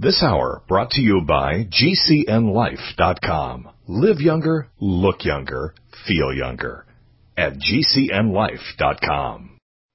This hour brought to you by GCNLife.com. Live younger, look younger, feel younger. At GCNLife.com.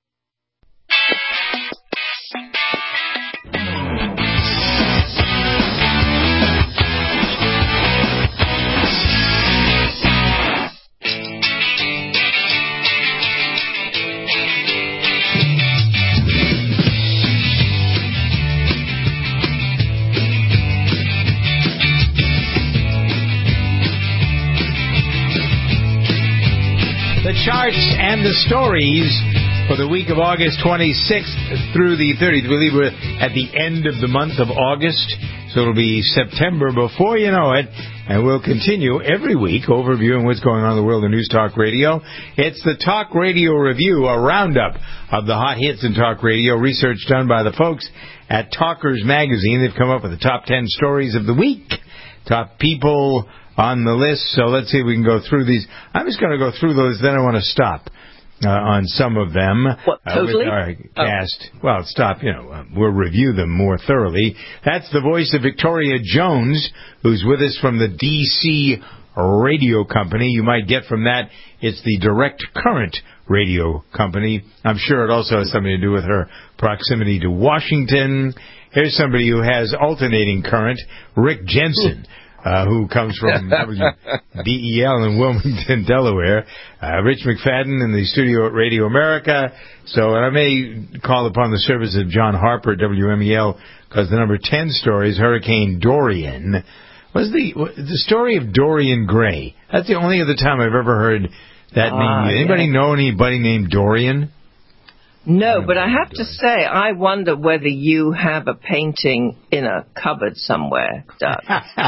The charts and the stories for the week of August 26th through the 30th. I believe we're at the end of the month of August, so it'll be September before you know it, and we'll continue every week overviewing what's going on in the world of News Talk Radio. It's the Talk Radio Review, a roundup of the hot hits in talk radio, research done by the folks at Talkers Magazine. They've come up with the top 10 stories of the week, top people on the list. So let's see if we can go through these. I'm just going to go through those, then I want to stop on some of them. What, totally? With our cast. Oh. Well, stop, we'll review them more thoroughly. That's the voice of Victoria Jones, who's with us from the D.C. Radio Company. You might get from that it's the Direct Current Radio Company. I'm sure it also has something to do with her proximity to Washington. Here's somebody who has alternating current, Rick Jensen. Who comes from WBEL in Wilmington, Delaware. Rich McFadden in the studio at Radio America. So, and I may call upon the service of John Harper at WMEL, because the number 10 story is Hurricane Dorian. Was the story of Dorian Gray? That's the only other time I've ever heard that name. Anybody know anybody named Dorian? No, but I have to say, I wonder whether you have a painting in a cupboard somewhere, Doug.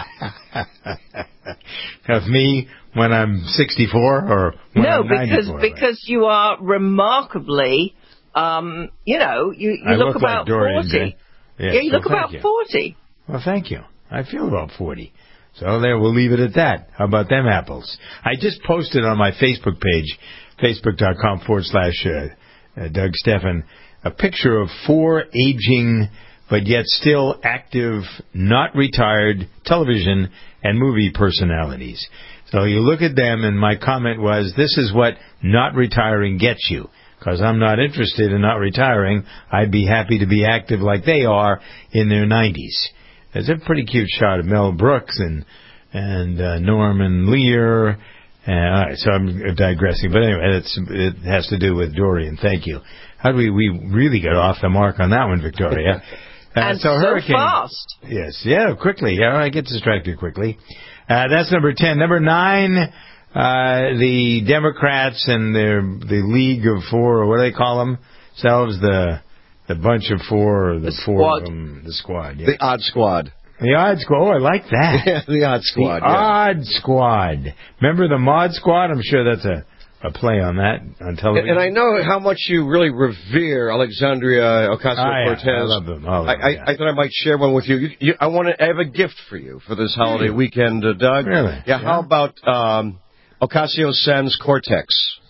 Of me when I'm 64 or when I'm 94? No, because you are remarkably, you look about like 40. Yes, you look about 40. Well, thank you. I feel about 40. So there, we'll leave it at that. How about them apples? I just posted on my Facebook page, facebook.com/Doug Stephan, a picture of 4 aging but yet still active, not retired television and movie personalities. So you look at them, and my comment was, this is what not retiring gets you, because I'm not interested in not retiring. I'd be happy to be active like they are in their 90s. There's a pretty cute shot of Mel Brooks and Norman Lear. All right, so I'm digressing. But anyway, it has to do with Dorian. Thank you. How do we really get off the mark on that one, Victoria? And so Hurricane, fast. Yes, yeah, quickly. Yeah, I get distracted quickly. That's number 10. Number 9, the Democrats and the League of Four, or what do they call themselves? The bunch of four, or the four of them, the squad. Yeah. The Odd Squad. The Odd Squad. Oh, I like that. Yeah, the Odd Squad. The Odd Squad. Remember the Mod Squad? I'm sure that's a play on that on television. And I know how much you really revere Alexandria Ocasio-Cortez. I love them. I thought I might share one with you. I have a gift for you for this holiday weekend, Doug. Really? Yeah. How about Ocasio-Sans Cortex?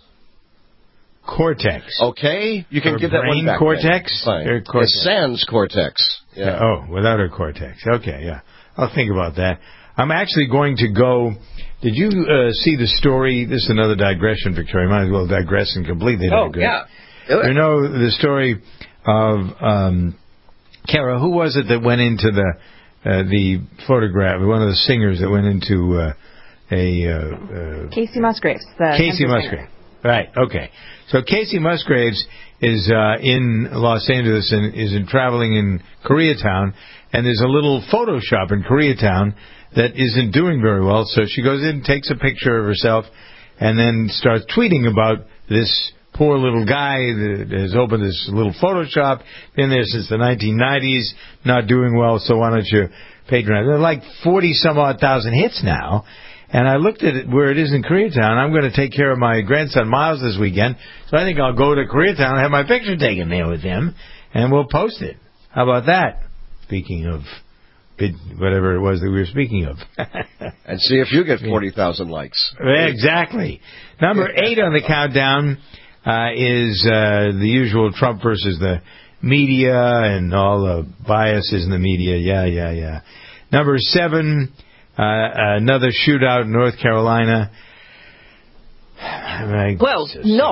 Cortex. Okay, you can give that one back. Cortex? Fine. Cortex. Sans Cortex. Yeah. Oh, without her cortex. Okay, yeah. I'll think about that. I'm actually going to go. Did you see the story? This is another digression, Victoria. Might as well digress and completely digress. Yeah. Do it. You know the story of Kara. Who was it that went into the photograph? One of the singers that went into Casey Musgraves. Casey Musgraves. Right. Okay. So Casey Musgraves is in Los Angeles and is traveling in Koreatown, and there's a little photo shop in Koreatown that isn't doing very well. So she goes in, takes a picture of herself, and then starts tweeting about this poor little guy that has opened this little photo shop, been there since the 1990s, not doing well, so why don't you patronize? There are like 40-some-odd thousand hits now. And I looked at it where it is in Koreatown. I'm going to take care of my grandson Miles this weekend, so I think I'll go to Koreatown and have my picture taken there with him, and we'll post it. How about that? Speaking of whatever it was that we were speaking of. And see if you get 40,000 likes. Exactly. Number 8 on the countdown is the usual Trump versus the media and all the biases in the media. Yeah. Number 7, another shootout in North Carolina. Well,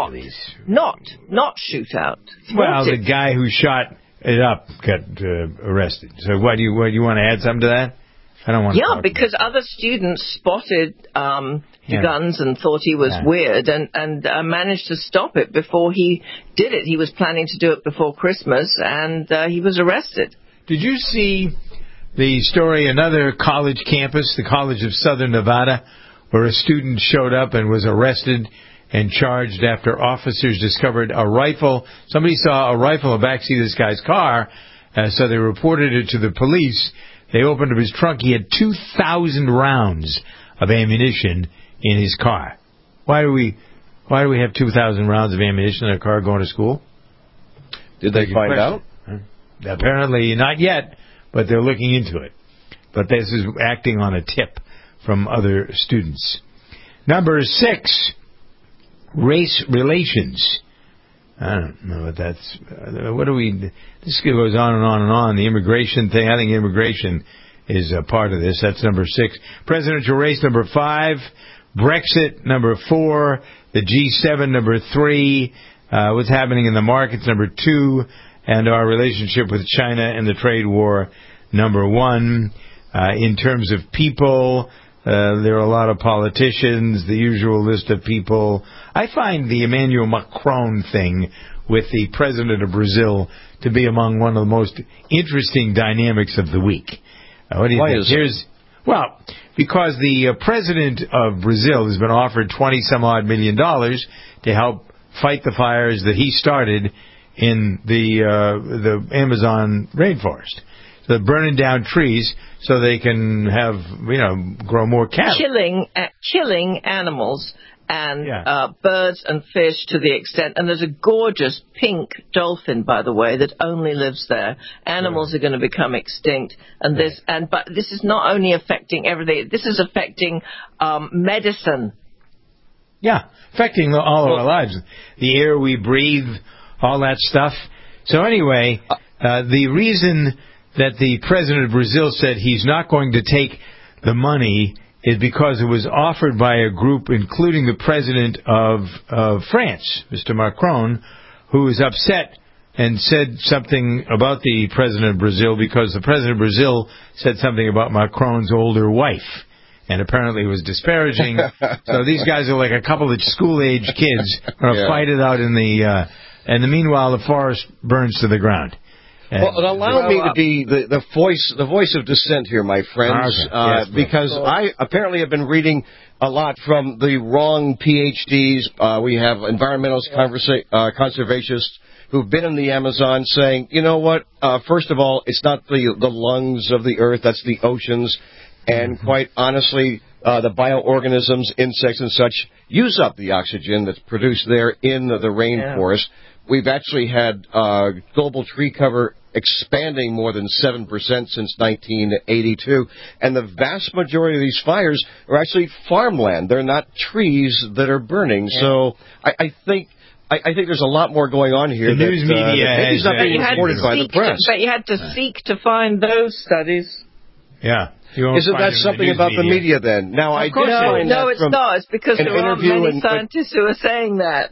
not shootout. Well, the guy who shot it up got arrested. So what do you want to add something to that? I don't want to. Yeah, because other students spotted the guns and thought he was weird and managed to stop it before he did it. He was planning to do it before Christmas, and he was arrested. Did you see the story, another college campus, the College of Southern Nevada, where a student showed up and was arrested and charged after officers discovered a rifle. Somebody saw a rifle in the backseat of this guy's car, so they reported it to the police. They opened up his trunk. He had 2,000 rounds of ammunition in his car. Why do we have 2,000 rounds of ammunition in a car going to school? Did they find out? Apparently not yet, but they're looking into it. But this is acting on a tip from other students. Number 6, race relations. I don't know what that's... This goes on and on and on. The immigration thing, I think immigration is a part of this. That's number 6. Presidential race, number 5. Brexit, number 4. The G7, number 3. What's happening in the markets, number 2. And our relationship with China and the trade war, number 1. In terms of people... there are a lot of politicians, the usual list of people. I find the Emmanuel Macron thing with the president of Brazil to be among one of the most interesting dynamics of the week. What do you think? Well, because the president of Brazil has been offered $20-some-odd million to help fight the fires that he started in the Amazon rainforest. So they're burning down trees so they can have, grow more cattle. Killing animals and birds and fish to the extent. And there's a gorgeous pink dolphin, by the way, that only lives there. Animals are going to become extinct. But this is not only affecting everything. This is affecting medicine. Yeah, affecting all of our lives. The air we breathe, all that stuff. So anyway, the reason that the president of Brazil said he's not going to take the money is because it was offered by a group including the president of France, Mr. Macron, who was upset and said something about the president of Brazil because the president of Brazil said something about Macron's older wife. And apparently it was disparaging. So these guys are like a couple of school-age kids going to fight it out in the... and meanwhile, the forest burns to the ground. Well, allow me to be the voice of dissent here, my friends, because I apparently have been reading a lot from the wrong PhDs. We have environmentalist conservationists who've been in the Amazon saying, you know what, first of all, it's not the lungs of the earth, that's the oceans, and quite honestly, the bioorganisms, insects and such, use up the oxygen that's produced there in the rainforest. We've actually had global tree cover expanding more than 7% since 1982, and the vast majority of these fires are actually farmland. They're not trees that are burning. So I think there's a lot more going on here. The news media is not being reported by the press. But you had to seek to find those studies. Yeah. Isn't that something about the media then? Now, I did find no, it's not. It's because there aren't many scientists who are saying that.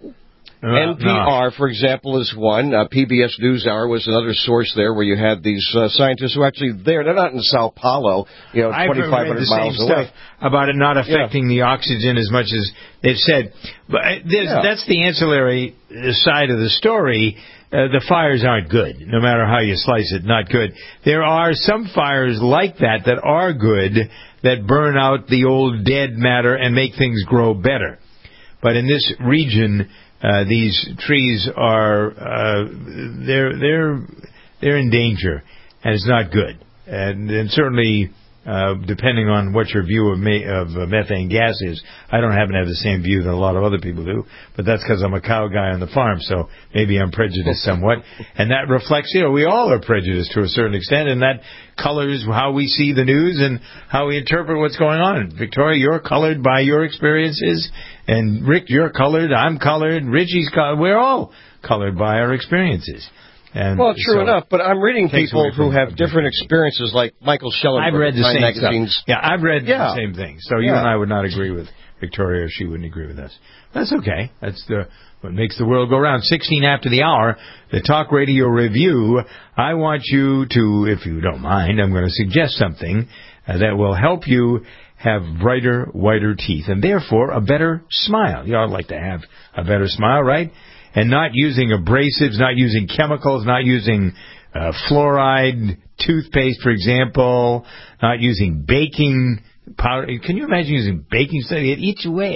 NPR, for example, is one. PBS NewsHour was another source there where you had these scientists who are actually there. They're not in Sao Paulo, 2,500 miles away. About it not affecting the oxygen as much as they've said. But that's the ancillary side of the story. The fires aren't good, no matter how you slice it, not good. There are some fires like that are good, that burn out the old dead matter and make things grow better. But in this region... these trees are they're in danger, and it's not good. And certainly, depending on what your view of methane gas is, I don't happen to have the same view that a lot of other people do. But that's because I'm a cow guy on the farm, so maybe I'm prejudiced somewhat. And that reflects, we all are prejudiced to a certain extent, and that colors how we see the news and how we interpret what's going on. Victoria, you're colored by your experiences. And Rick, you're colored, I'm colored, Richie's colored. We're all colored by our experiences. And well, true enough, but I'm reading people who have different experiences, like Michael Schellenberg. I've read the same magazines. stuff. Yeah, I've read the same thing. So you and I would not agree with Victoria. She wouldn't agree with us. That's okay. That's what makes the world go round. 16 after the hour, the Talk Radio Review. I want you to, if you don't mind, I'm going to suggest something that will help you have brighter, whiter teeth, and therefore a better smile. You ought like to have a better smile, right? And not using abrasives, not using chemicals, not using fluoride toothpaste, for example, not using baking powder. Can you imagine using baking soda? It eats away.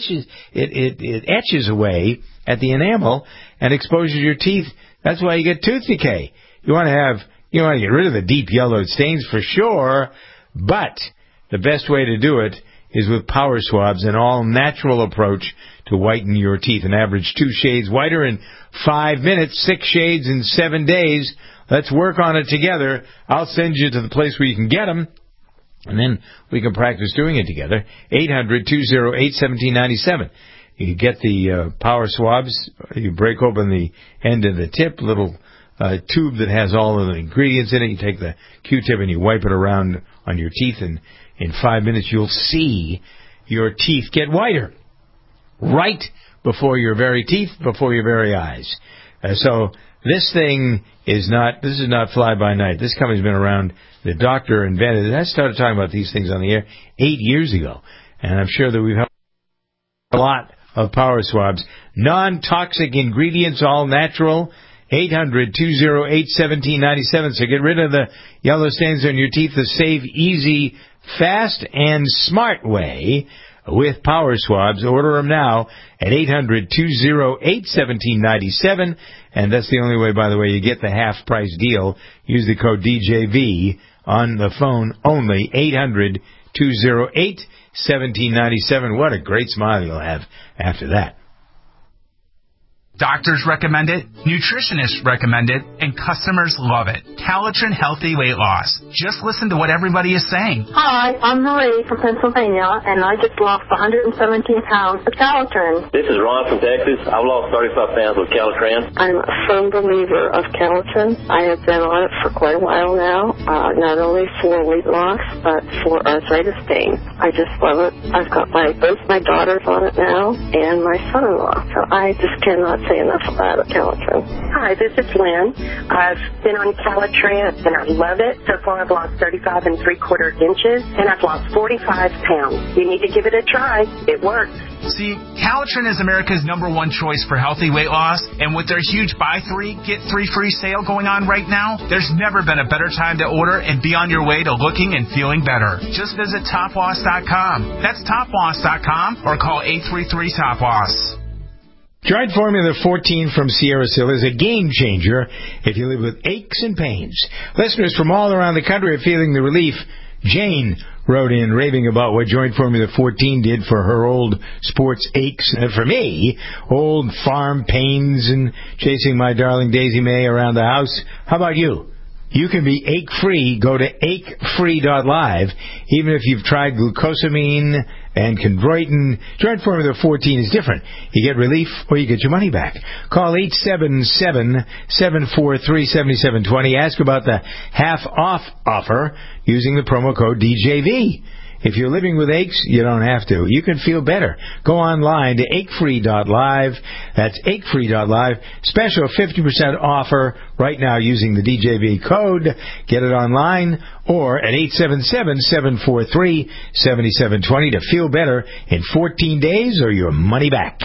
It etches away at the enamel and exposes your teeth. That's why you get tooth decay. You want to get rid of the deep yellowed stains for sure, but the best way to do it is with Power Swabs, an all-natural approach to whiten your teeth. An average 2 shades whiter in 5 minutes, 6 shades in 7 days. Let's work on it together. I'll send you to the place where you can get them, and then we can practice doing it together. 800-208-1797. You get the Power Swabs. You break open the end of the tip, little tube that has all of the ingredients in it. You take the Q-tip and you wipe it around on your teeth, and in 5 minutes you'll see your teeth get whiter. Right before your very teeth, before your very eyes. So this thing is not fly-by-night. This company's been around. The doctor invented it. I started talking about these things on the air 8 years ago, and I'm sure that we've helped a lot of Power Swabs. Non-toxic ingredients, all natural. 800-208-1797. So get rid of the yellow stains on your teeth the safe, easy, fast, and smart way with Power Swabs. Order them now at 800-208-1797. And that's the only way, by the way, you get the half-price deal. Use the code DJV on the phone only. 800-208-1797. What a great smile you'll have after that. Doctors recommend it, nutritionists recommend it, and customers love it. Calitrin Healthy Weight Loss. Just listen to what everybody is saying. Hi, I'm Marie from Pennsylvania, and I just lost 117 pounds with Calitrin. This is Ron from Texas. I've lost 35 pounds with Calitrin. I'm a firm believer of Calitrin. I have been on it for quite a while now, not only for weight loss, but for arthritis pain. I just love it. I've got both my daughters on it now, and my son-in-law. So I just cannot say enough about Calitrin. Hi, this is Lynn. I've been on Calitrin, and I love it. So far, I've lost 35 3/4 inches, and I've lost 45 pounds. You need to give it a try. It works. See, Calitrin is America's #1 choice for healthy weight loss, and with their huge buy 3, get 3 free sale going on right now, there's never been a better time to order and be on your way to looking and feeling better. Just visit toploss.com. That's toploss.com, or call 833-TOP-LOSS. Giant Formula 14 from Sierra Sil is a game changer if you live with aches and pains. Listeners from all around the country are feeling the relief. Jane wrote in raving about what Joint Formula 14 did for her old sports aches, and for me, old farm pains and chasing my darling Daisy May around the house. How about you? You can be ache-free. Go to achefree.live. Even if you've tried glucosamine and chondroitin, Joint Formula 14 is different. You get relief or you get your money back. Call 877-743-7720. Ask about the half-off offer using the promo code DJV. If you're living with aches, you don't have to. You can feel better. Go online to achefree.live. That's achefree.live. Special 50% offer right now using the DJV code. Get it online or at 877-743-7720 to feel better in 14 days or your money back.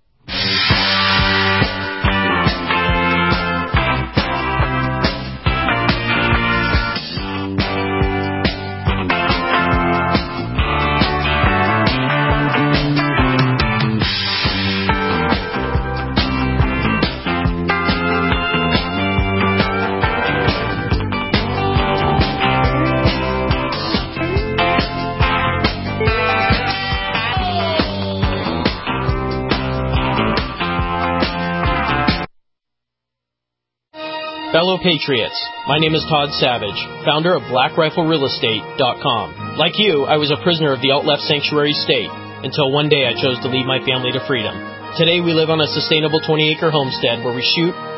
Fellow Patriots, my name is Todd Savage, founder of BlackRifleRealEstate.com. Like you, I was a prisoner of the out-left sanctuary state until one day I chose to lead my family to freedom. Today we live on a sustainable 20-acre homestead where we shoot,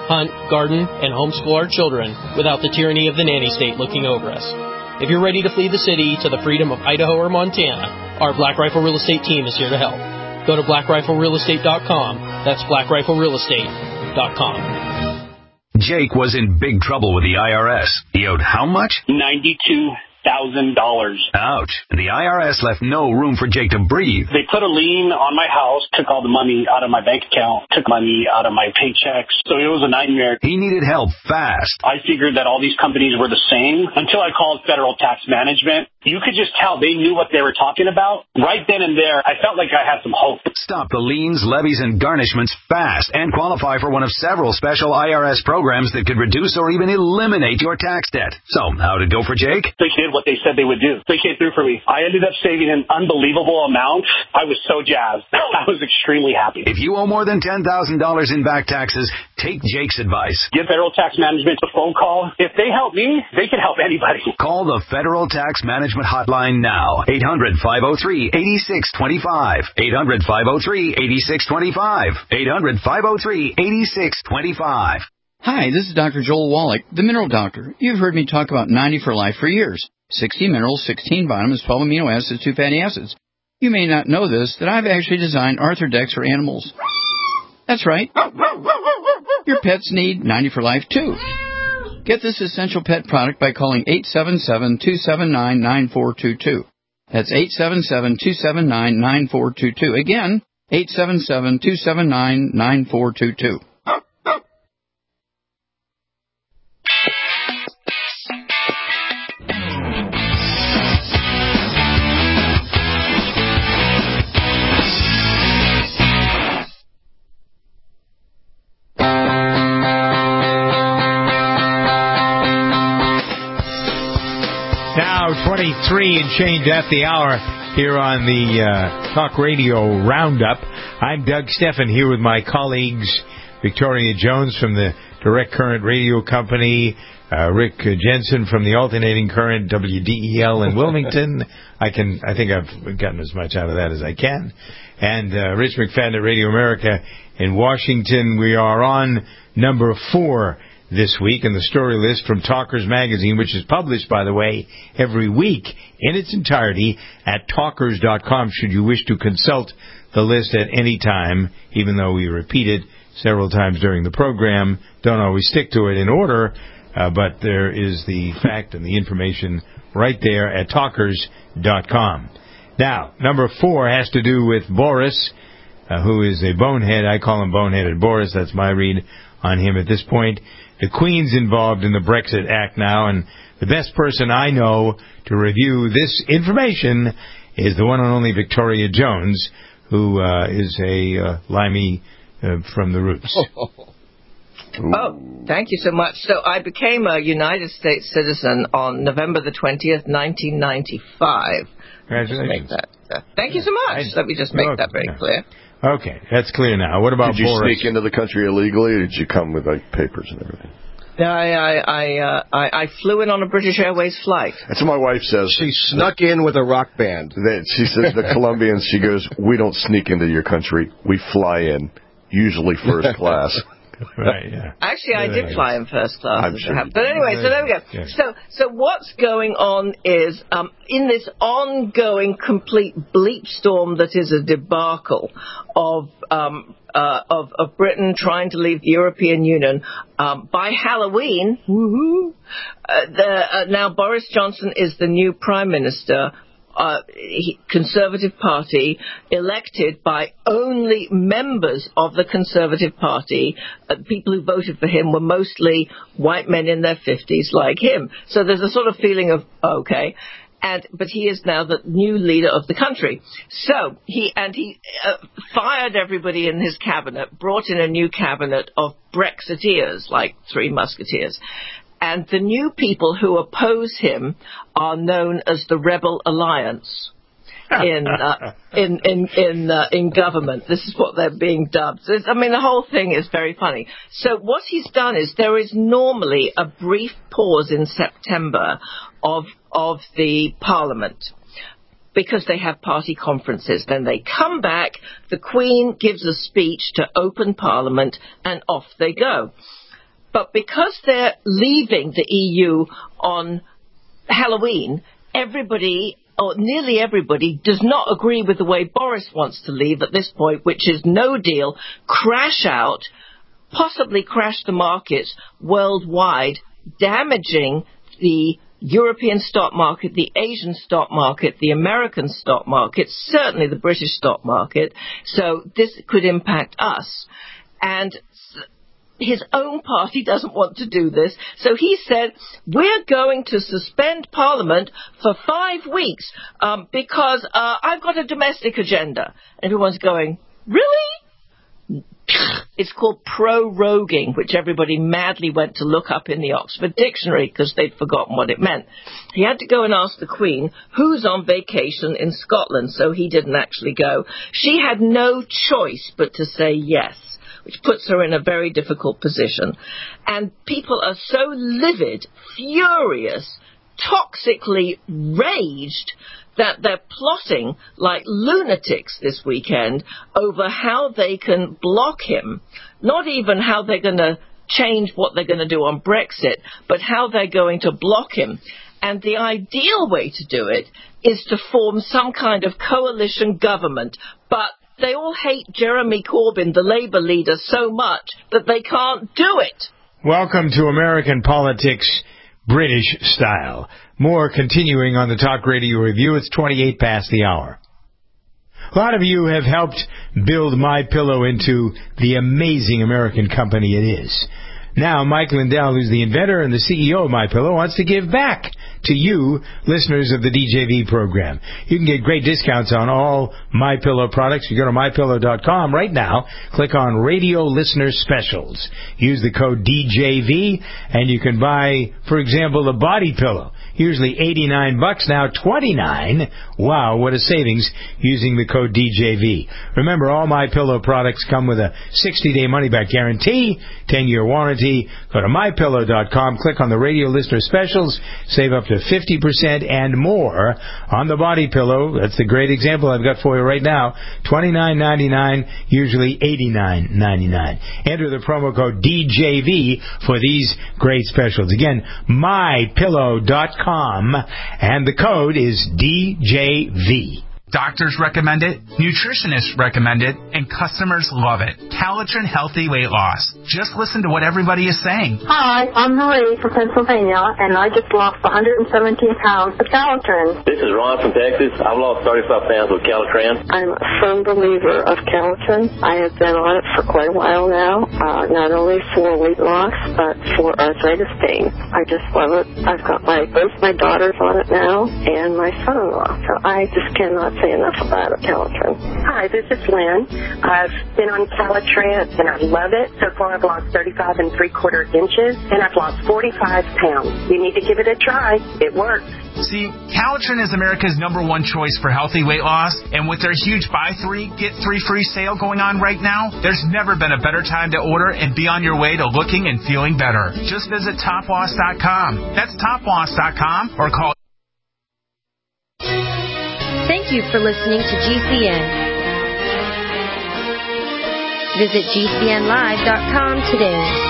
hunt, garden, and homeschool our children without the tyranny of the nanny state looking over us. If you're ready to flee the city to the freedom of Idaho or Montana, our Black Rifle Real Estate team is here to help. Go to blackriflerealestate.com. That's blackriflerealestate.com. Jake was in big trouble with the IRS. He owed how much? $92,000. Ouch. And the IRS left no room for Jake to breathe. They put a lien on my house, took all the money out of my bank account, took money out of my paychecks. So it was a nightmare. He needed help fast. I figured that all these companies were the same until I called Federal Tax Management. You could just tell they knew what they were talking about. Right then and there, I felt like I had some hope. Stop the liens, levies, and garnishments fast and qualify for one of several special IRS programs that could reduce or even eliminate your tax debt. So, how'd it go for Jake? They did what they said they would do. They came through for me. I ended up saving an unbelievable amount. I was so jazzed. I was extremely happy. If you owe more than $10,000 in back taxes, take Jake's advice. Give Federal Tax Management a phone call. If they help me, they can help anybody. Call the Federal Tax Management Hotline now. 800-503-8625. 800-503-8625. 800-503-8625. Hi, this is Dr. Joel Wallach, the Mineral Doctor. You've heard me talk about 90 for Life for years. 60 minerals, 16 vitamins, 12 amino acids, 2 fatty acids. You may not know this, that I've actually designed Arthrodex for animals. That's right. Your pets need 90 for Life, too. Get this essential pet product by calling 877-279-9422. That's 877-279-9422. Again, 877-279-9422. Now 23 and change at the hour here on the Talk Radio Roundup. I'm Doug Steffen here with my colleagues Victoria Jones from the Direct Current Radio Company, Rick Jensen from the Alternating Current WDEL in Wilmington. I think I've gotten as much out of that as I can. And Rich McFadden at Radio America in Washington. We are on number 4 this week in the story list from Talkers Magazine, which is published, by the way, every week in its entirety at talkers.com should you wish to consult the list at any time, even though we repeat it several times during the program. Don't always stick to it in order, but there is the fact and the information right there at talkers.com. Now, number 4 has to do with Boris, who is a bonehead. I call him Boneheaded Boris. That's my read on him at this point. The Queen's involved in the Brexit Act now, and the best person I know to review this information is the one and only Victoria Jones, who is a limey from the roots. Oh, thank you so much. So I became a United States citizen on November the 20th, 1995. Congratulations. Thank you so much. Let me just make that very clear. Okay, that's clear now. What about Boris? Did you sneak into the country illegally, or did you come with papers and everything? I flew in on a British Airways flight. That's what my wife says. She snuck in with a rock band. She says the Colombians, she goes, we don't sneak into your country. We fly in, usually first class. Right, yeah. Actually, I did fly in first class. I'm sure. But anyway, so there we go. Yeah. So what's going on is, in this ongoing complete bleep storm that is a debacle of Britain trying to leave the European Union, by Halloween, now Boris Johnson is the new Prime Minister. Conservative Party, elected by only members of the Conservative Party. People who voted for him were mostly white men in their 50s like him. So there's a sort of feeling of, okay. But he is now the new leader of the country. So he fired everybody in his cabinet, brought in a new cabinet of Brexiteers, like Three Musketeers. And the new people who oppose him are known as the Rebel Alliance in government. This is what they're being dubbed. I mean, the whole thing is very funny. So what he's done is there is normally a brief pause in September of the Parliament, because they have party conferences. Then they come back, the Queen gives a speech to open Parliament, and off they go. But because they're leaving the EU on Halloween, everybody, or nearly everybody, does not agree with the way Boris wants to leave at this point, which is no deal, crash out, possibly crash the markets worldwide, damaging the European stock market, the Asian stock market, the American stock market, certainly the British stock market. So this could impact us. And his own party doesn't want to do this. So he said, we're going to suspend Parliament for 5 weeks because I've got a domestic agenda. Everyone's going, really? It's called proroguing, which everybody madly went to look up in the Oxford Dictionary because they'd forgotten what it meant. He had to go and ask the Queen who's on vacation in Scotland, so he didn't actually go. She had no choice but to say yes, which puts her in a very difficult position. And people are so livid, furious, toxically raged that they're plotting like lunatics this weekend over how they can block him. Not even how they're going to change what they're going to do on Brexit, but how they're going to block him. And the ideal way to do it is to form some kind of coalition government. But they all hate Jeremy Corbyn, the Labour leader, so much that they can't do it. Welcome to American politics, British style. More continuing on the Talk Radio Review. It's 28 past the hour. A lot of you have helped build MyPillow into the amazing American company it is. Now, Mike Lindell, who's the inventor and the CEO of MyPillow, wants to give back to you, listeners of the DJV program. You can get great discounts on all MyPillow products. You go to MyPillow.com right now, click on Radio Listener Specials. Use the code DJV, and you can buy, for example, a body pillow. Usually $89, now $29. Wow, what a savings using the code DJV. Remember, all MyPillow products come with a 60-day money-back guarantee, 10-year warranty. Go to MyPillow.com, click on the Radio Listener Specials, save up to 50% and more on the body pillow. That's the great example I've got for you right now. $29.99, usually $89.99. Enter the promo code DJV for these great specials. Again, MyPillow.com, and the code is DJV. Doctors recommend it, nutritionists recommend it, and customers love it. Calitrin Healthy Weight Loss. Just listen to what everybody is saying. Hi, I'm Marie from Pennsylvania, and I just lost 117 pounds with Calitrin. This is Ron from Texas. I've lost 35 pounds with Calitrin. I'm a firm believer of Calitrin. I have been on it for quite a while now, not only for weight loss, but for arthritis pain. I just love it. I've got both my daughters on it now, and my son-in-law. So I just cannot say enough about it, Calitrin. Hi, this is Lynn. I've been on Calitrin, and I love it. So far, I've lost 35 3/4 inches, and I've lost 45 pounds. You need to give it a try. It works. See, Calitrin is America's #1 choice for healthy weight loss, and with their huge buy 3, get 3 free sale going on right now, there's never been a better time to order and be on your way to looking and feeling better. Just visit toploss.com. That's toploss.com, or call. Thank you for listening to GCN. Visit GCNlive.com today.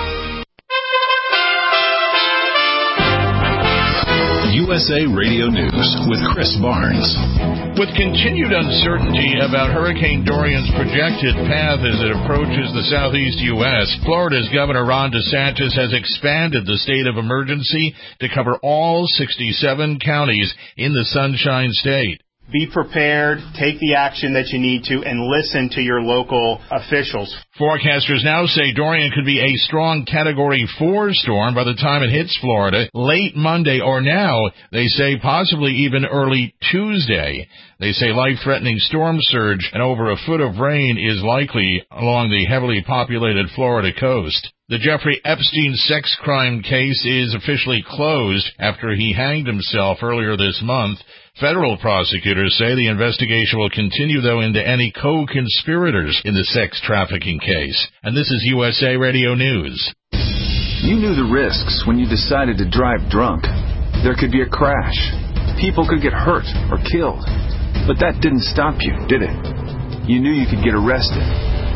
USA Radio News with Chris Barnes. With continued uncertainty about Hurricane Dorian's projected path as it approaches the southeast U.S., Florida's Governor Ron DeSantis has expanded the state of emergency to cover all 67 counties in the Sunshine State. Be prepared, take the action that you need to, and listen to your local officials. Forecasters now say Dorian could be a strong Category 4 storm by the time it hits Florida late Monday, or now, they say possibly even early Tuesday. They say life-threatening storm surge and over a foot of rain is likely along the heavily populated Florida coast. The Jeffrey Epstein sex crime case is officially closed after he hanged himself earlier this month. Federal prosecutors say the investigation will continue, though, into any co-conspirators in the sex trafficking case. And this is USA Radio News. You knew the risks when you decided to drive drunk. There could be a crash. People could get hurt or killed. But that didn't stop you, did it? You knew you could get arrested.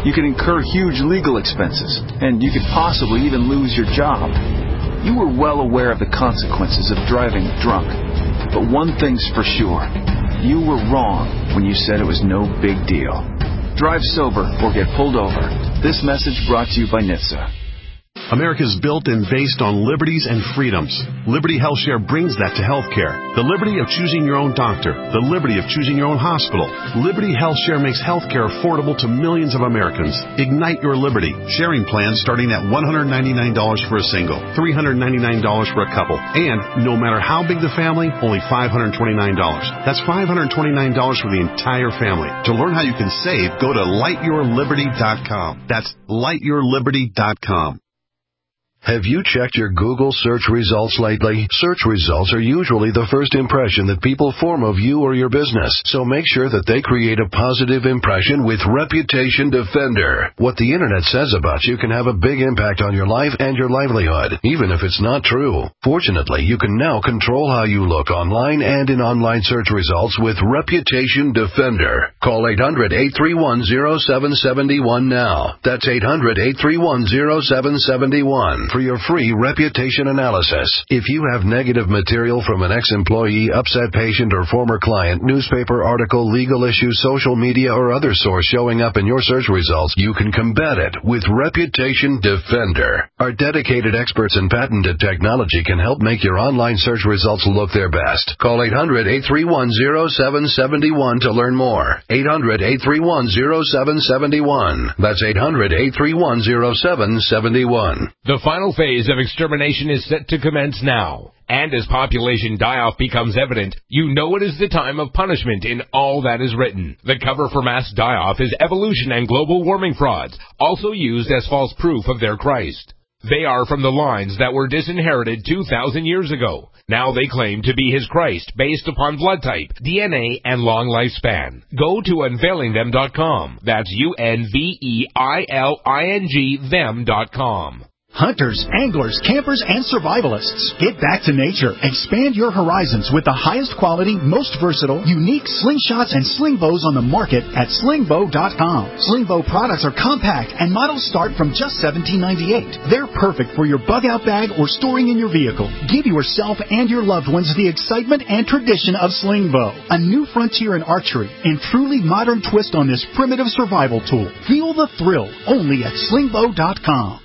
You could incur huge legal expenses, and you could possibly even lose your job. You were well aware of the consequences of driving drunk. But one thing's for sure. You were wrong when you said it was no big deal. Drive sober or get pulled over. This message brought to you by NHTSA. America's built and based on liberties and freedoms. Liberty HealthShare brings that to healthcare. The liberty of choosing your own doctor. The liberty of choosing your own hospital. Liberty HealthShare makes healthcare affordable to millions of Americans. Ignite your liberty. Sharing plans starting at $199 for a single, $399 for a couple, and no matter how big the family, only $529. That's $529 for the entire family. To learn how you can save, go to lightyourliberty.com. That's lightyourliberty.com. Have you checked your Google search results lately? Search results are usually the first impression that people form of you or your business, so make sure that they create a positive impression with Reputation Defender. What the Internet says about you can have a big impact on your life and your livelihood, even if it's not true. Fortunately, you can now control how you look online and in online search results with Reputation Defender. Call 800-831-0771 now. That's 800-831-0771. For your free reputation analysis. If you have negative material from an ex-employee, upset patient, or former client, newspaper article, legal issue, social media, or other source showing up in your search results, you can combat it with Reputation Defender. Our dedicated experts in patented technology can help make your online search results look their best. Call 800-831-0771 to learn more. 800-831-0771. That's 800-831-0771. The final phase of extermination is set to commence now. And as population die-off becomes evident, you know it is the time of punishment in all that is written. The cover for mass die-off is evolution and global warming frauds, also used as false proof of their Christ. They are from the lines that were disinherited 2,000 years ago. Now they claim to be his Christ based upon blood type, DNA, and long lifespan. Go to unveilingthem.com. That's UNVEILING them.com. Hunters, anglers, campers, and survivalists. Get back to nature. Expand your horizons with the highest quality, most versatile, unique slingshots and sling bows on the market at slingbow.com. Slingbow products are compact and models start from just $17.98. They're perfect for your bug-out bag or storing in your vehicle. Give yourself and your loved ones the excitement and tradition of Slingbow, a new frontier in archery and truly modern twist on this primitive survival tool. Feel the thrill only at slingbow.com.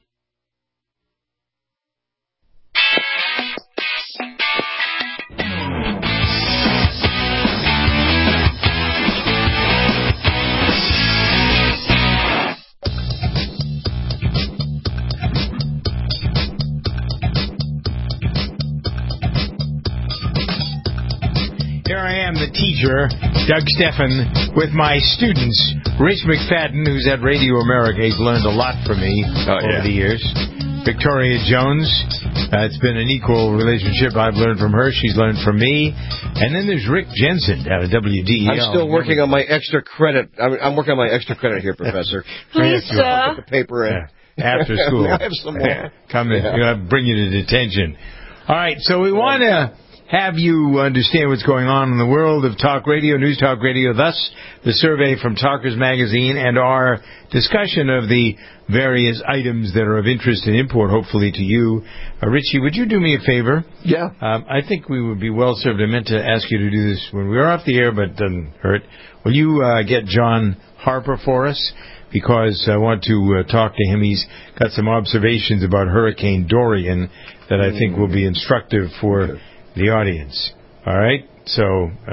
Here I am, the teacher, Doug Steffen, with my students, Rich McFadden, who's at Radio America. He's learned a lot from me over the years. Victoria Jones, it's been an equal relationship. I've learned from her. She's learned from me. And then there's Rick Jensen out of WDEL. I'm still working on my extra credit. I'm working on my extra credit here, Professor. Please, sir. I'll get the paper in. After school. I have some more. Come in. I'll bring you to detention. All right, so we want to have you understand what's going on in the world of talk radio, news talk radio, thus the survey from Talkers Magazine and our discussion of the various items that are of interest and import, hopefully, to you. Richie, would you do me a favor? Yeah. I think we would be well served. I meant to ask you to do this when we were off the air, but it doesn't hurt. Will you get John Harper for us? Because I want to talk to him. He's got some observations about Hurricane Dorian that I think will be instructive for the audience. All right? So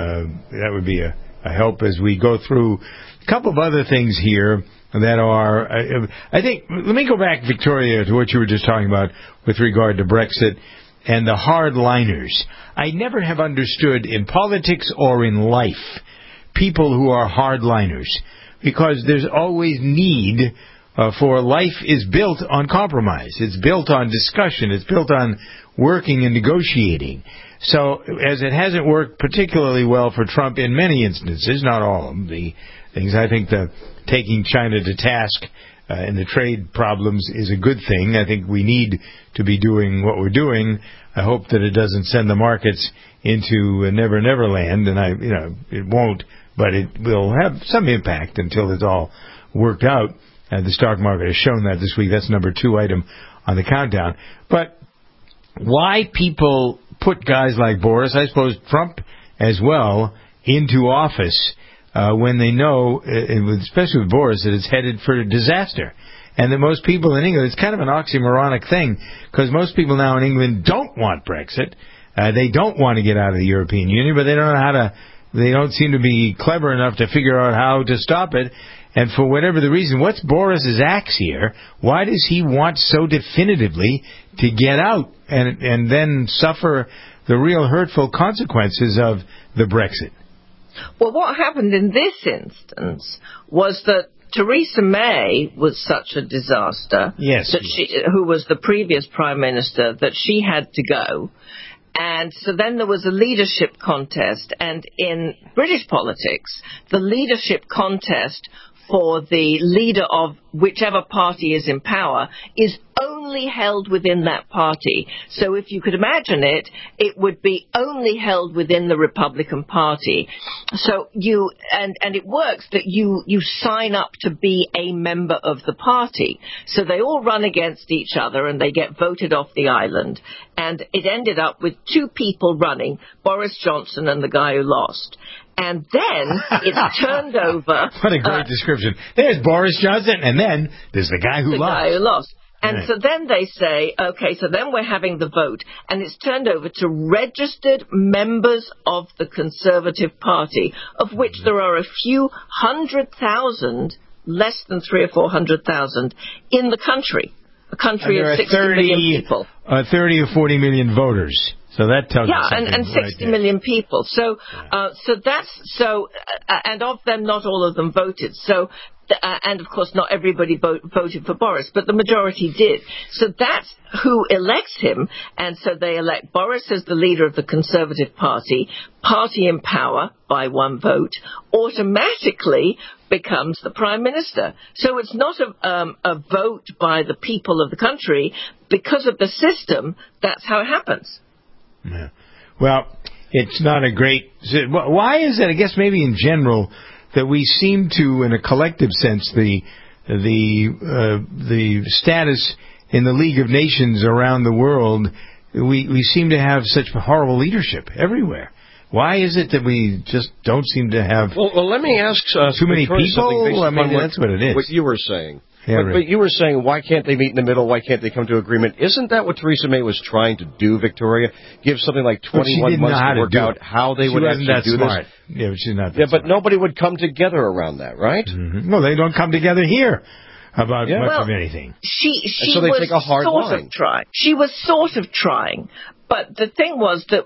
that would be a help as we go through a couple of other things here that are, I think, let me go back, Victoria, to what you were just talking about with regard to Brexit and the hardliners. I never have understood in politics or in life people who are hardliners, because there's always need for life is built on compromise. It's built on discussion. It's built on working and negotiating. So, as it hasn't worked particularly well for Trump in many instances, not all of them, the things, I think the taking China to task and the trade problems is a good thing. I think we need to be doing what we're doing. I hope that it doesn't send the markets into Never Never Land, and it won't, but it will have some impact until it's all worked out. The stock market has shown that this week. That's number 2 item on the countdown. But why people put guys like Boris, I suppose Trump as well, into office when they know, especially with Boris, that it's headed for disaster. And that most people in England, it's kind of an oxymoronic thing, because most people now in England don't want Brexit. They don't want to get out of the European Union, but they don't know how to. They don't seem to be clever enough to figure out how to stop it. And for whatever the reason, what's Boris's axe here? Why does he want so definitively to get out and then suffer the real hurtful consequences of the Brexit? Well, what happened in this instance was that Theresa May was such a disaster, yes, that who was the previous Prime Minister, that she had to go. And so then there was a leadership contest, and in British politics, the leadership contest for the leader of whichever party is in power is only held within that party. So if you could imagine it, it would be only held within the Republican Party. So and it works that you sign up to be a member of the party. So they all run against each other and they get voted off the island. And it ended up with 2 people running, Boris Johnson and the guy who lost. And then it's turned over. What a great description. There's Boris Johnson, and then there's the guy who lost. And right. So then they say, okay, so then we're having the vote, and it's turned over to registered members of the Conservative Party, of which there are a few 100,000, less than 300,000 or 400,000, in the country. A country of 60 million people. 30 or 40 million voters. So that tells you something. Yeah, and 60 million people. So and of them, not all of them voted. So, and of course, not everybody voted for Boris, but the majority did. So that's who elects him. And so they elect Boris as the leader of the Conservative Party, party in power by 1 vote, automatically becomes the Prime Minister. So it's not a vote by the people of the country. Because of the system, that's how it happens. Yeah. Well, it's not a great... Why is it, I guess maybe in general, that we seem to, in a collective sense, the status in the League of Nations around the world, we seem to have such horrible leadership everywhere. Why is it that we just don't seem to have... Well, let me ask... too many people? I mean, that's what it is. What you were saying. Yeah, but you were saying, why can't they meet in the middle? Why can't they come to agreement? Isn't that what Theresa May was trying to do, Victoria? Give something like 21 months to work out how they would actually do this? Yeah, but she's not that smart. But nobody would come together around that, right? Mm-hmm. Well, they don't come together here about much of anything. She so they was take a hard line. Of trying. She was sort of trying. But the thing was that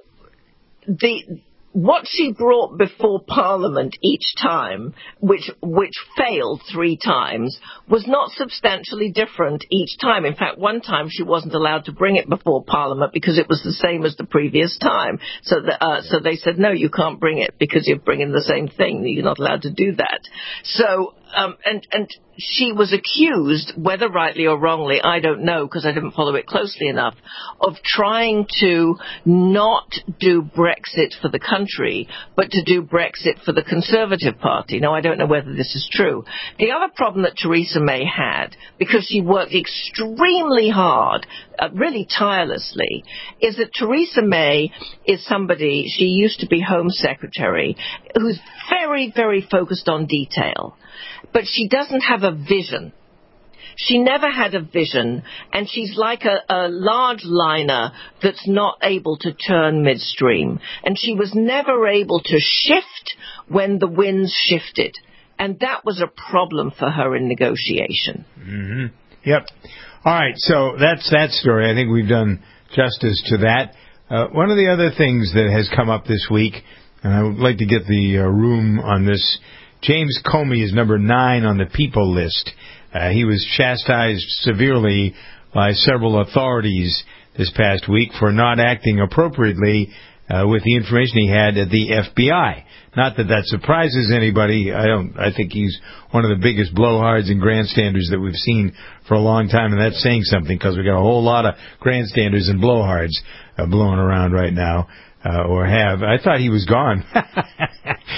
what she brought before Parliament each time, which failed 3 times, was not substantially different each time. In fact, one time she wasn't allowed to bring it before Parliament because it was the same as the previous time. So they said, no, you can't bring it because you're bringing the same thing. You're not allowed to do that. So, and she was accused, whether rightly or wrongly, I don't know because I didn't follow it closely enough, of trying to not do Brexit for the country, but to do Brexit for the Conservative Party. Now, I don't know whether this is true. The other problem that Theresa May had, because she worked extremely hard, really tirelessly, is that Theresa May is somebody, she used to be Home Secretary, who's very, very focused on detail. But she doesn't have a vision. She never had a vision, and she's like a large liner that's not able to turn midstream. And she was never able to shift when the winds shifted. And that was a problem for her in negotiation. Mm-hmm. Yep. All right, so that's that story. I think we've done justice to that. One of the other things that has come up this week, and I would like to get the room on this, James Comey is number 9 on the People list. He was chastised severely by several authorities this past week for not acting appropriately with the information he had at the FBI. Not that that surprises anybody. I think he's one of the biggest blowhards and grandstanders that we've seen for a long time, and that's saying something because we got a whole lot of grandstanders and blowhards blowing around right now. Or have. I thought he was gone.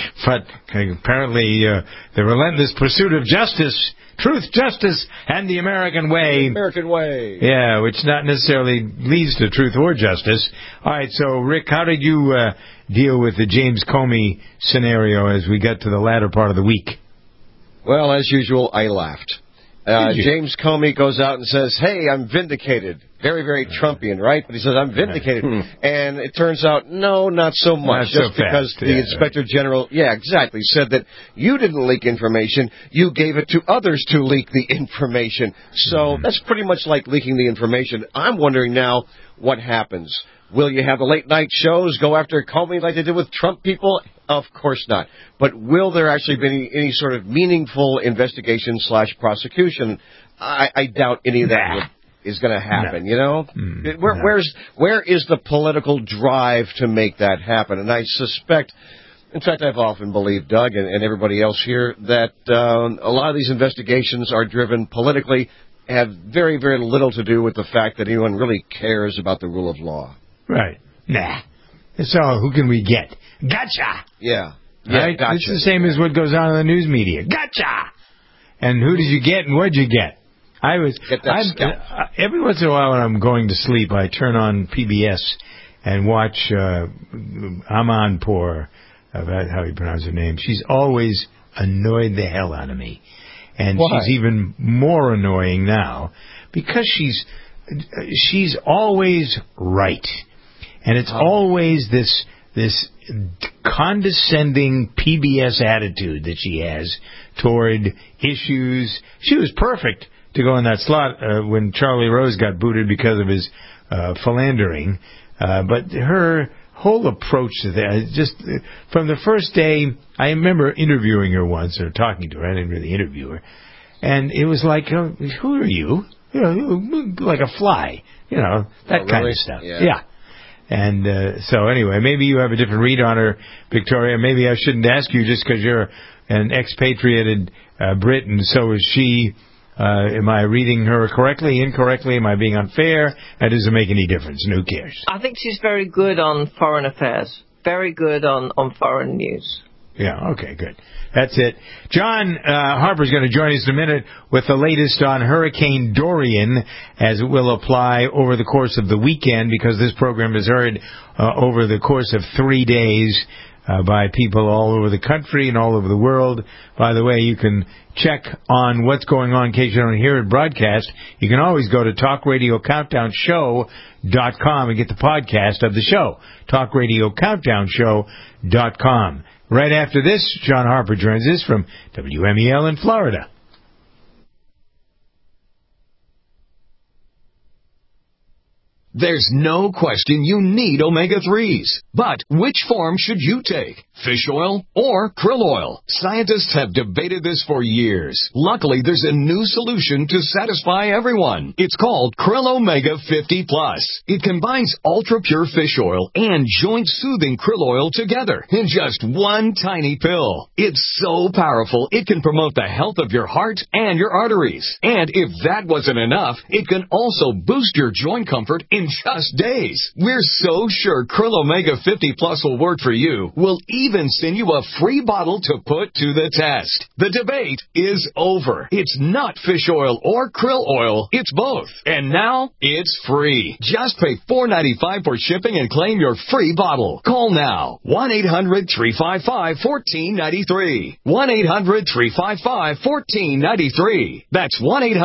But apparently the relentless pursuit of justice, truth, justice, and the American way. The American way. Yeah, which not necessarily leads to truth or justice. All right, so, Rick, how did you deal with the James Comey scenario as we got to the latter part of the week? Well, as usual, I laughed. James Comey goes out and says, hey, I'm vindicated. Very, very Trumpian, right? But he says, I'm vindicated. And it turns out, no, not so much. Not just because the Inspector General, said that you didn't leak information. You gave it to others to leak the information. So that's pretty much like leaking the information. I'm wondering now what happens. Will you have the late-night shows go after Comey like they did with Trump people? Of course not. But will there actually be any sort of meaningful investigation/prosecution? I doubt any of that is going to happen, you know? Where is the political drive to make that happen? And I suspect, in fact, I've often believed, Doug, and everybody else here, that a lot of these investigations are driven politically, have very, very little to do with the fact that anyone really cares about the rule of law. Right. Nah. So who can we get? Gotcha! Yeah. Right? Gotcha. It's the same as what goes on in the news media. Gotcha! And who did you get and what did you get? Every once in a while when I'm going to sleep, I turn on PBS and watch Amanpour, how you pronounce her name. She's always annoyed the hell out of me. And she's even more annoying now because she's always right. And it's always this condescending PBS attitude that she has toward issues. She was perfect to go in that slot when Charlie Rose got booted because of his philandering. But her whole approach to that, just from the first day, I remember interviewing her once, or talking to her. I didn't really interview her. And it was like, who are you? You know, like a fly. You know, that kind of stuff. Yeah. And so anyway, maybe you have a different read on her, Victoria. Maybe I shouldn't ask you just because you're an expatriated Brit, and so is she. Am I reading her correctly, incorrectly? Am I being unfair? That doesn't make any difference. Who cares? I think she's very good on foreign affairs. Very good on foreign news. Yeah, okay, good. That's it. John Harper's going to join us in a minute with the latest on Hurricane Dorian as it will apply over the course of the weekend, because this program is heard over the course of 3 days by people all over the country and all over the world. By the way, you can check on what's going on in case you don't hear it broadcast. You can always go to TalkRadioCountdownShow.com and get the podcast of the show. TalkRadioCountdownShow.com. Right after this, John Harper joins us from WMEL in Florida. There's no question you need omega-3s. But which form should you take? Fish oil or krill oil? Scientists have debated this for years. Luckily, there's a new solution to satisfy everyone. It's called Krill Omega 50 Plus. It combines ultra-pure fish oil and joint-soothing krill oil together in just one tiny pill. It's so powerful, it can promote the health of your heart and your arteries. And if that wasn't enough, it can also boost your joint comfort in just days. We're so sure Krill Omega 50 Plus will work for you. We'll even send you a free bottle to put to the test. The debate is over. It's not fish oil or krill oil. It's both. And now it's free. Just pay $4.95 for shipping and claim your free bottle. Call now. 1-800-355-1493. 1-800-355-1493. That's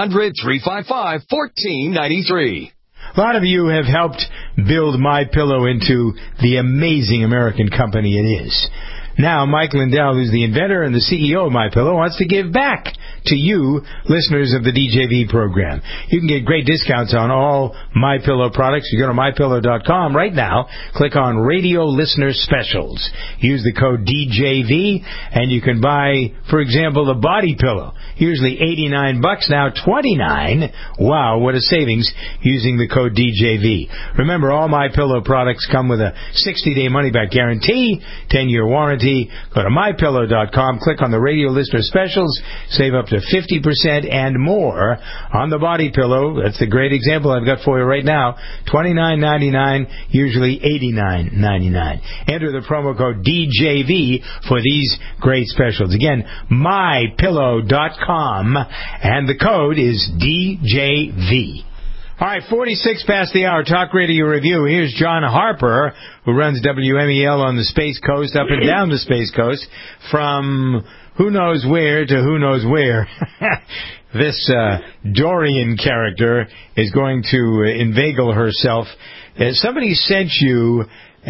1-800-355-1493. A lot of you have helped build MyPillow into the amazing American company it is. Now, Mike Lindell, who's the inventor and the CEO of MyPillow, wants to give back to you, listeners of the DJV program. You can get great discounts on all MyPillow products. You go to MyPillow.com right now, click on Radio Listener Specials. Use the code DJV, and you can buy, for example, the body pillow. Usually $89, now $29. Wow, what a savings using the code DJV. Remember, all MyPillow products come with a 60-day money-back guarantee, 10-year warranty, easy. Go to MyPillow.com, click on the radio listener specials, save up to 50% and more on the body pillow. That's a great example I've got for you right now. $29.99, usually $89.99. Enter the promo code DJV for these great specials. Again, MyPillow.com, and the code is DJV. All right, 46 past the hour, Talk Radio Review. Here's John Harper, who runs WMEL on the Space Coast, up and down the Space Coast, from who knows where to who knows where. This Dorian character is going to inveigle herself. Somebody sent you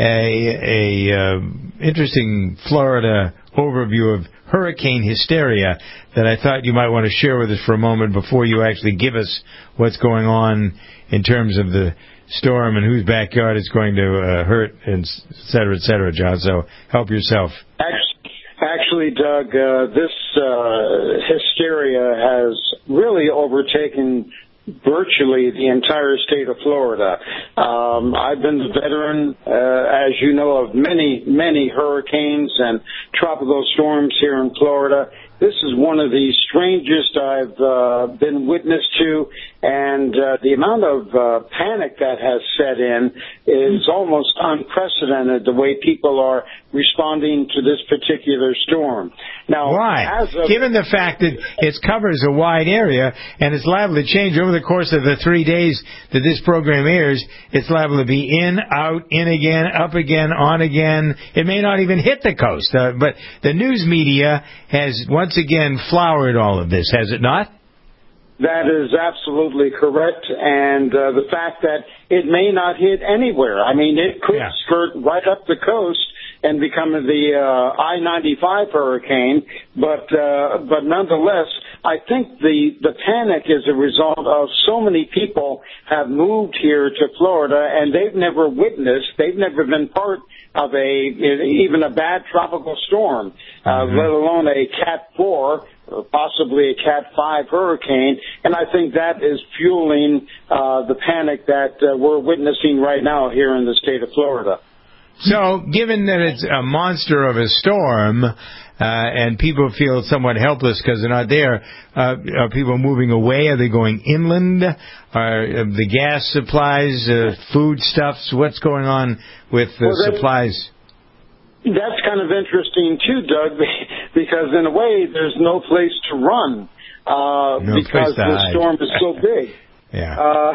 a interesting Florida overview of hurricane hysteria that I thought you might want to share with us for a moment before you actually give us what's going on in terms of the storm and whose backyard it's going to hurt, and et cetera, John. So help yourself. Actually, Doug, this hysteria has really overtaken virtually the entire state of Florida. I've been the veteran, as you know, of many, many hurricanes and tropical storms here in Florida. This is one of the strangest I've been witness to, and the amount of panic that has set in is almost unprecedented, the way people are responding to this particular storm. Now, why? Given the fact that it covers a wide area and it's liable to change over the course of the 3 days that this program airs, it's liable to be in, out, in again, up again, on again. It may not even hit the coast, but the news media has once again flowered all of this, has it not? That is absolutely correct, and the fact that it may not hit anywhere. I mean, it could skirt right up the coast and become the I-95 hurricane, but nonetheless, I think the panic is a result of so many people have moved here to Florida, and they've never been part of even a bad tropical storm, let alone a Cat 4 or possibly a Cat 5 hurricane, and I think that is fueling the panic that we're witnessing right now here in the state of Florida. So, given that it's a monster of a storm, and people feel somewhat helpless because they're not there, are people moving away? Are they going inland? Are the gas supplies, foodstuffs? What's going on with the supplies? That's kind of interesting, too, Doug, because in a way there's no place to run because the storm is so big. Yeah.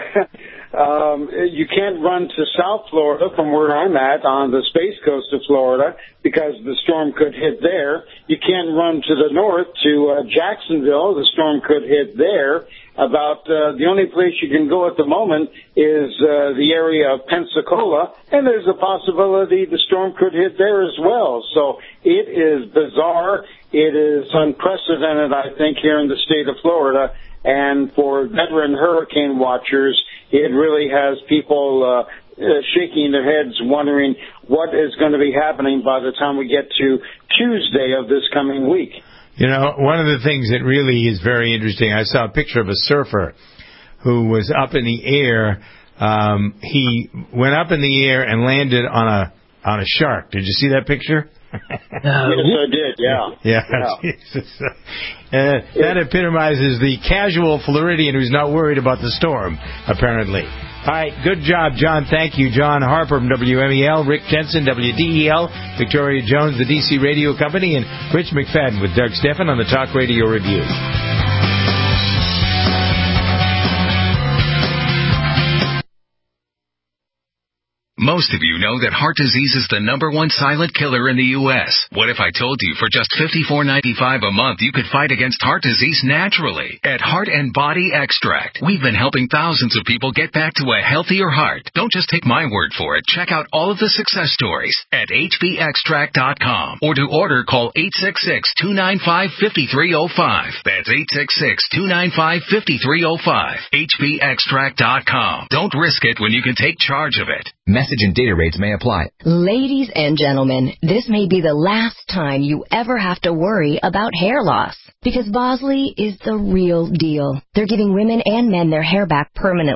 You can't run to South Florida from where I'm at on the Space Coast of Florida because the storm could hit there. You can't run to the north to Jacksonville. The storm could hit there. The only place you can go at the moment is the area of Pensacola, and there's a possibility the storm could hit there as well. So it is bizarre. It is unprecedented, I think, here in the state of Florida. And for veteran hurricane watchers, it really has people shaking their heads, wondering what is going to be happening by the time we get to Tuesday of this coming week. You know, one of the things that really is very interesting, I saw a picture of a surfer who was up in the air. He went up in the air and landed on a shark. Did you see that picture? Yes, I did, yeah. That epitomizes the casual Floridian who's not worried about the storm, apparently. All right, good job, John. Thank you. John Harper from WMEL, Rick Jensen, WDEL, Victoria Jones, the DC Radio Company, and Rich McFadden with Doug Steffen on the Talk Radio Review. Most of you know that heart disease is the #1 silent killer in the U.S. What if I told you for just $54.95 a month you could fight against heart disease naturally? At Heart and Body Extract, we've been helping thousands of people get back to a healthier heart. Don't just take my word for it. Check out all of the success stories at hbextract.com. Or to order, call 866-295-5305. That's 866-295-5305. hbextract.com. Don't risk it when you can take charge of it. Message and data rates may apply. Ladies and gentlemen, this may be the last time you ever have to worry about hair loss. Because Bosley is the real deal. They're giving women and men their hair back permanently.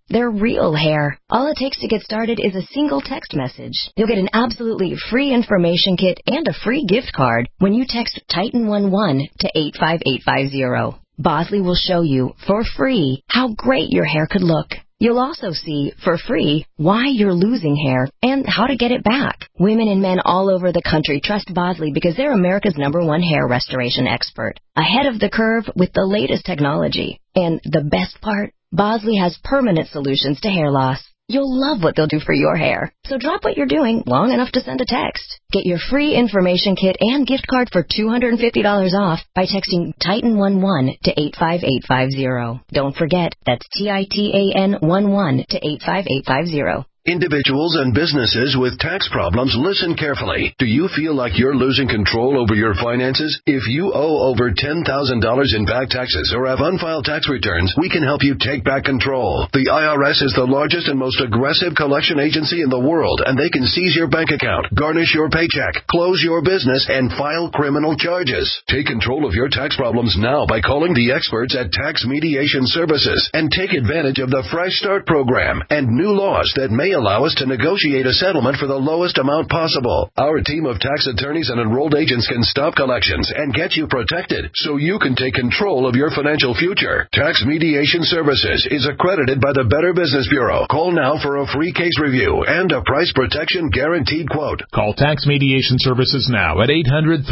They're real hair. All it takes to get started is a single text message. You'll get an absolutely free information kit and a free gift card when you text Titan11 to 85850. Bosley will show you, for free, how great your hair could look. You'll also see, for free, why you're losing hair and how to get it back. Women and men all over the country trust Bosley because they're America's #1 hair restoration expert. Ahead of the curve with the latest technology. And the best part? Bosley has permanent solutions to hair loss. You'll love what they'll do for your hair. So drop what you're doing long enough to send a text. Get your free information kit and gift card for $250 off by texting Titan11 to 85850. Don't forget, that's TITAN11 to 85850. Individuals and businesses with tax problems, listen carefully. Do you feel like you're losing control over your finances? If you owe over $10,000 in back taxes or have unfiled tax returns, we can help you take back control. The IRS is the largest and most aggressive collection agency in the world, and they can seize your bank account, garnish your paycheck, close your business, and file criminal charges. Take control of your tax problems now by calling the experts at Tax Mediation Services and take advantage of the Fresh Start program and new laws that may allow us to negotiate a settlement for the lowest amount possible. Our team of tax attorneys and enrolled agents can stop collections and get you protected so you can take control of your financial future. Tax Mediation Services is accredited by the Better Business Bureau. Call now for a free case review and a price protection guaranteed quote. Call Tax Mediation Services now at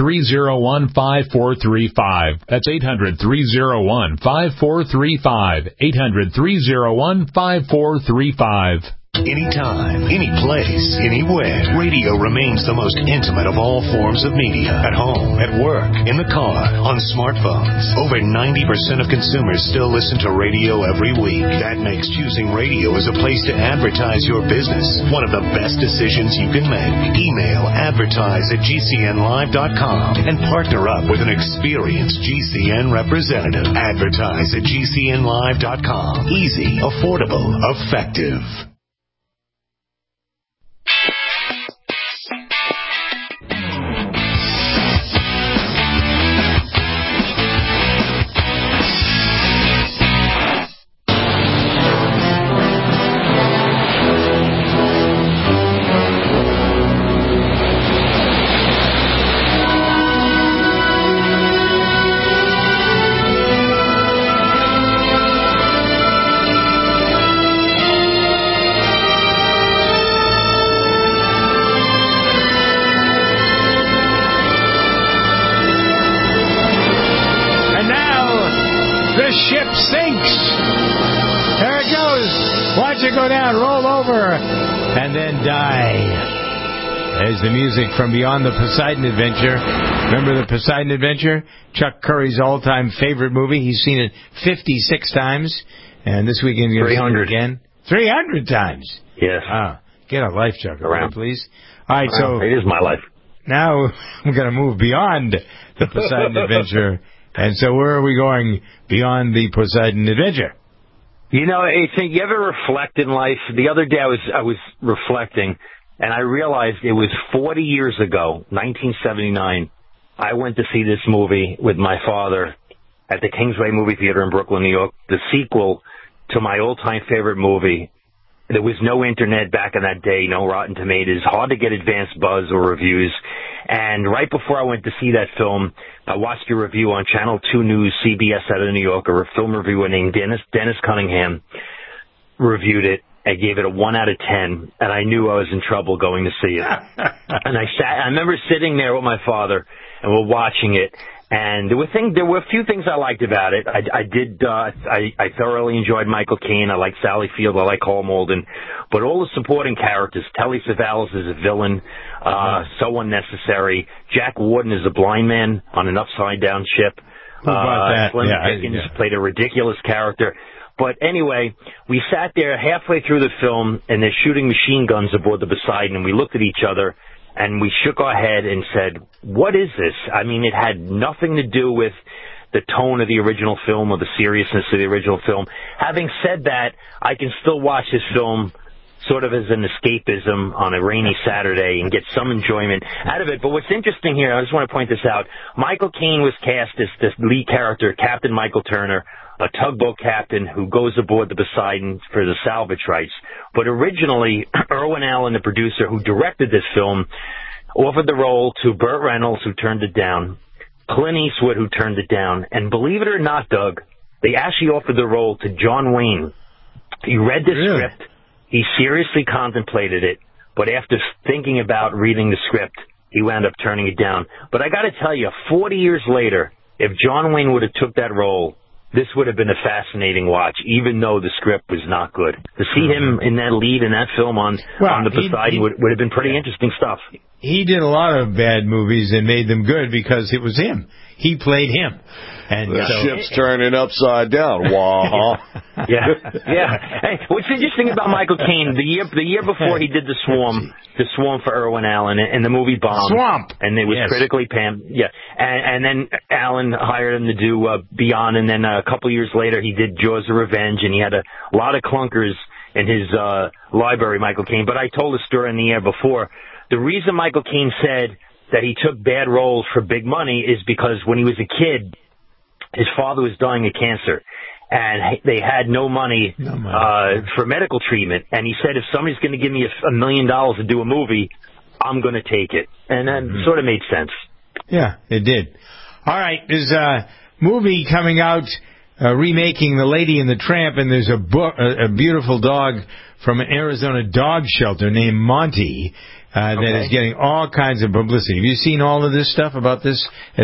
800-301-5435. That's 800-301-5435. 800-301-5435. Anytime, any place, anywhere, radio remains the most intimate of all forms of media. At home, at work, in the car, on smartphones. Over 90% of consumers still listen to radio every week. That makes choosing radio as a place to advertise your business one of the best decisions you can make. Email advertise@gcnlive.com and partner up with an experienced GCN representative. Advertise@gcnlive.com. Easy, affordable, effective. And then die. There's the music from Beyond the Poseidon Adventure. Remember the Poseidon Adventure? Chuck Curry's all-time favorite movie. He's seen it 56 times. And this weekend he's going to see it again. 300 times? Yes. Get a life, Chuck, please. All right, so it is my life. Now I'm going to move beyond the Poseidon Adventure. And so where are we going beyond the Poseidon Adventure? You know, you ever reflect in life? The other day I was reflecting, and I realized it was 40 years ago, 1979. I went to see this movie with my father at the Kingsway Movie Theater in Brooklyn, New York, the sequel to my all-time favorite movie. There was no internet back in that day, no Rotten Tomatoes, hard to get advanced buzz or reviews. And right before I went to see that film, I watched a review on Channel 2 News, CBS out of New York. A film reviewer named Dennis Cunningham reviewed it and gave it a 1 out of 10, and I knew I was in trouble going to see it. And I remember sitting there with my father, and we're watching it. And there were a few things I liked about it. I thoroughly enjoyed Michael Caine. I liked Sally Field. I like Carl Malden. But all the supporting characters, Telly Savalas is a villain, so unnecessary. Jack Warden is a blind man on an upside-down ship. Slim Pickens played a ridiculous character. But anyway, we sat there halfway through the film, and they're shooting machine guns aboard the Poseidon, and we looked at each other, and we shook our head and said, what is this? I mean, it had nothing to do with the tone of the original film or the seriousness of the original film. Having said that, I can still watch this film sort of as an escapism on a rainy Saturday and get some enjoyment out of it. But what's interesting here, I just want to point this out, Michael Caine was cast as the lead character, Captain Michael Turner, a tugboat captain who goes aboard the Poseidon for the salvage rights. But originally, Irwin Allen, the producer who directed this film, offered the role to Burt Reynolds, who turned it down, Clint Eastwood, who turned it down, and believe it or not, Doug, they actually offered the role to John Wayne. He read the script, he seriously contemplated it, but after thinking about reading the script, he wound up turning it down. But I got to tell you, 40 years later, if John Wayne would have took that role, this would have been a fascinating watch, even though the script was not good. To see him in that lead in that film on the Poseidon would have been pretty interesting stuff. He did a lot of bad movies and made them good because it was him. He played him. And the ship's turning upside down. Wah. Yeah. Hey, what's interesting about Michael Caine, the year before he did The Swarm for Irwin Allen, and the movie bombed. Swamp. And it was critically panned. Yeah. And then Allen hired him to do Beyond, and then a couple years later he did Jaws of Revenge, and he had a lot of clunkers in his library, Michael Caine. But I told a story in the air before. The reason Michael Caine said that he took bad roles for big money is because when he was a kid, his father was dying of cancer, and they had no money for medical treatment. And he said, if somebody's going to give me $1 million to do a movie, I'm going to take it. And that sort of made sense. Yeah, it did. All right, there's a movie coming out remaking The Lady and the Tramp, and there's a beautiful dog from an Arizona dog shelter named Monty. That is getting all kinds of publicity. Have you seen all of this stuff about this? They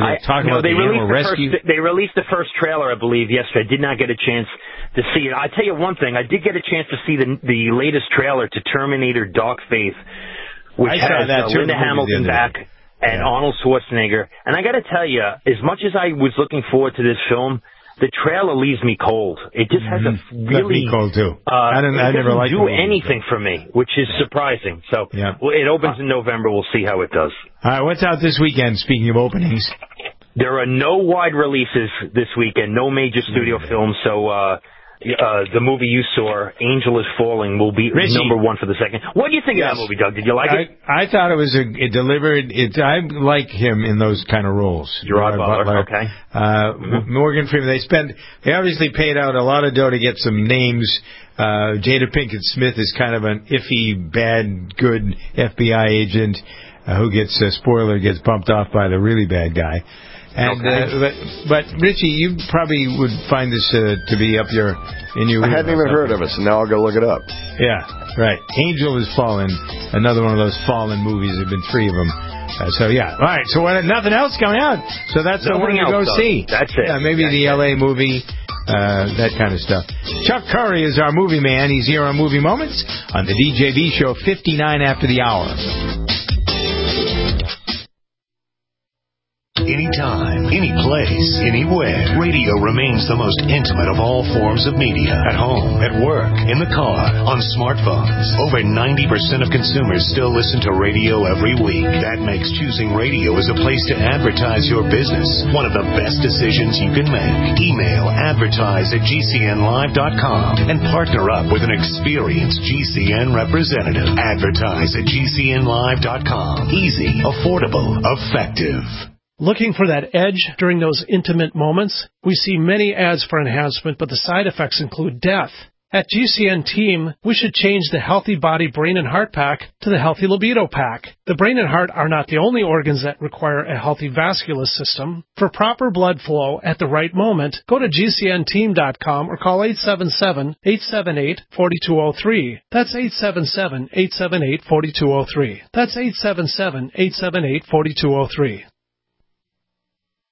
released the first trailer, I believe, yesterday. I did not get a chance to see it. I tell you one thing, I did get a chance to see the latest trailer to Terminator Dark Faith, which has Linda Hamilton back and Arnold Schwarzenegger. And I got to tell you, as much as I was looking forward to this film, the trailer leaves me cold. It just has a really... Left me cold, too. I never liked it. It doesn't do anything for me, which is surprising. So it opens in November. We'll see how it does. All right, what's out this weekend, speaking of openings? There are no wide releases this weekend, no major studio films, so... the movie you saw, Angel is Falling, will be number one for the second. What do you think of that movie, Doug? Did you like it? I thought it was it delivered. I like him in those kind of roles. Gerard Butler, okay. Morgan Freeman. They obviously paid out a lot of dough to get some names. Jada Pinkett Smith is kind of an iffy, bad, good FBI agent who gets bumped off by the really bad guy. And but Richie, you probably would find this to be up in your. I hadn't even heard of it, so now I'll go look it up. Yeah, right. Angel is Fallen, another one of those Fallen movies. There've been 3 of them. So yeah, all right. So nothing else coming out. So that's the one to go see. That's it. Yeah, maybe the LA movie, that kind of stuff. Chuck Curry is our movie man. He's here on Movie Moments on the DJB Show, 59 after the hour. Anytime, any place, anywhere. Radio remains the most intimate of all forms of media. At home, at work, in the car, on smartphones. Over 90% of consumers still listen to radio every week. That makes choosing radio as a place to advertise your business one of the best decisions you can make. Email advertise@gcnlive.com and partner up with an experienced GCN representative. Advertise@gcnlive.com. Easy, affordable, effective. Looking for that edge during those intimate moments? We see many ads for enhancement, but the side effects include death. At GCN Team, we should change the Healthy Body, Brain, and Heart Pack to the Healthy Libido Pack. The brain and heart are not the only organs that require a healthy vascular system. For proper blood flow at the right moment, go to GCNteam.com or call 877-878-4203. That's 877-878-4203. That's 877-878-4203.